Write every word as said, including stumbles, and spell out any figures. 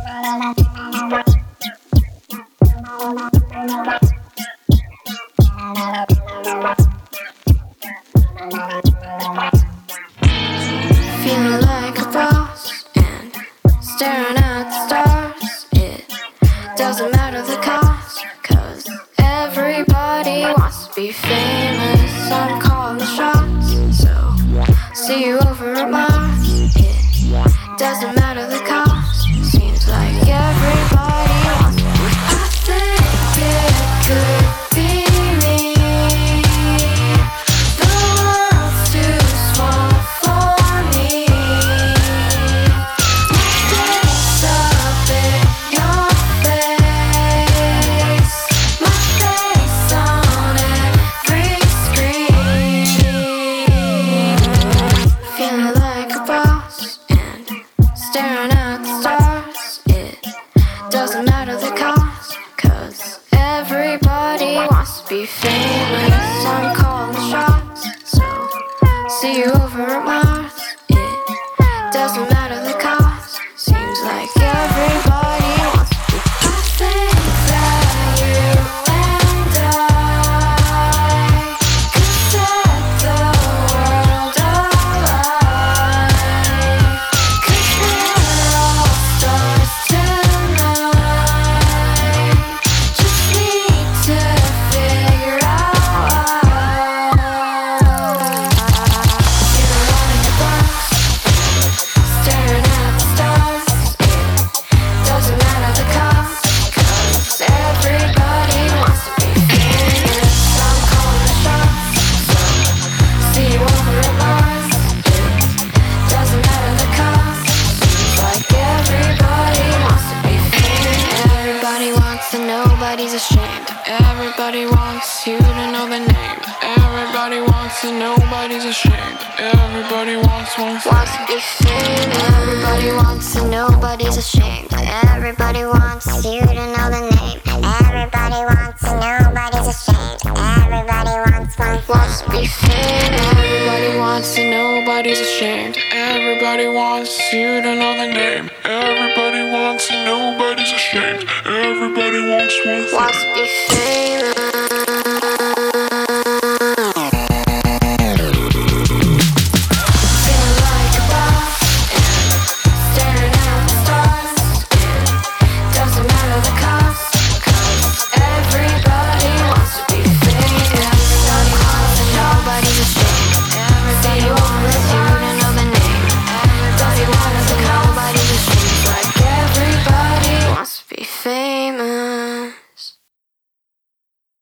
Feeling like a boss and staring at the stars. It doesn't matter the cost, cause everybody wants to be famous. I'm calling the shots, so see you over at Mars. It doesn't matter the cost, seems like everybody wants to. I think it could be me. The world's too small for me. My face up in your face, my face on every screen. Feeling like a boss and staring at the stars. It doesn't matter the cost, cause everybody wants to be famous. I'm calling the shots, so see you over at Mars. It doesn't matter the cost, seems like everybody wants to be. I think that you and I could set the world alight. Cause we're all stars tonight. Just need to figure out why. Feeling like a boss, staring at the stars. It doesn't matter the cost, cause everybody wants to be famous. I'm calling the shots, so see you over at Mars. It doesn't matter the cost, seems like everybody wants to be famous. Everybody wants to, nobody's ashamed. Everybody wants you to know the name. Everybody wants to, nobody's ashamed. Everybody wants one thing. Wants to be famous. Everybody wants to, nobody's ashamed. Everybody wants you to know the name. Everybody wants to, nobody's ashamed. Everybody wants one thing. Wants to be famous. Everybody wants to, nobody's ashamed. Everybody wants you to know the name. Everybody wants to, nobody's ashamed. Everybody wants one thing. Wants to be famous. Feeling like a boss and staring at the stars. It doesn't matter the cost, cause everybody wants to be famous. Everybody wants to, nobody's ashamed. Everybody wants you to know the name. Everybody wants to, nobody's ashamed. Like everybody wants to be famous.